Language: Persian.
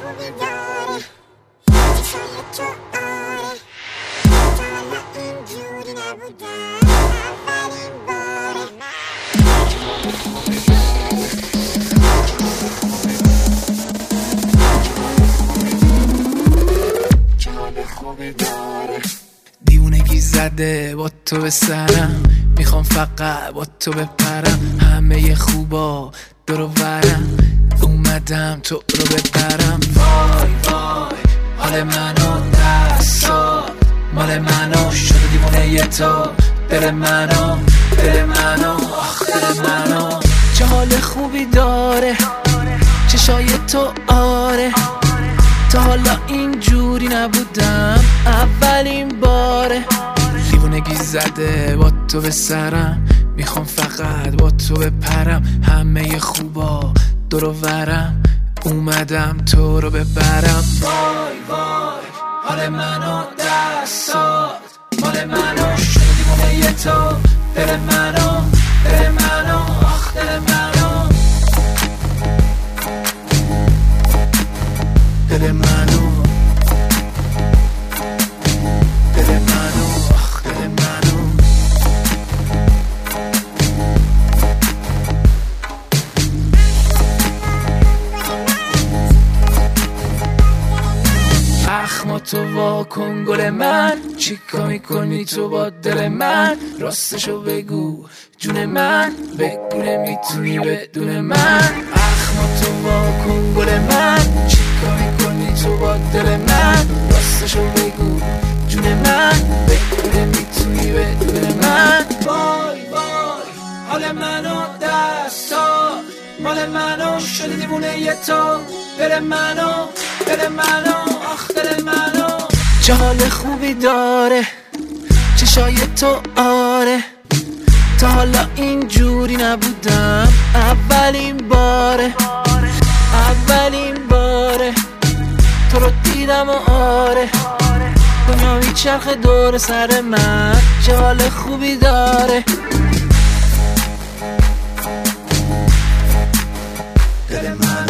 خوبی داره چشای تو آره تا حالا اینجوری نبودم اولین باره چه خوبی داره دیوونگی زده با تو به سرم، میخوام فقط با تو بپرم، همه خوبا دور و برم، اومدم تو رو ببرم. وای وای حال منو دستات مال منو شده دیوونه تو، دل منو آخ دل منو. چه حال خوبی داره چشای تو آره تا حالا اینجوری نبودم اولین باره. دیوونگی زده با تو به سرم، میخوام فقط با تو بپرم، همه خوبا دور و برم، اومدم تو رو ببرم. وای وای حال منو دستات مال منو شده دیوونه تو، دل منو آخ دل منو دل منو آخ دل منو. اخما تو واکن گل من، چیکار میکنی تو با دل من؟ راستشو بگو جون من، بگو نمیتونی بدون من. اخما تو واکن گل من، چیکار میکنی تو با دل من؟ راستشو بگو جون من، بگو نمیتونی بدون من. وای وای حال منو دستات مال منو شده دیوونه تو، دل منو آخ دل منو. چه حال خوبی داره چشای تو آره تا حالا اینجوری نبودم اولین باره تو رو دیدم و آره دنیا میچرخه دور سر من. چه حال خوبی داره دل من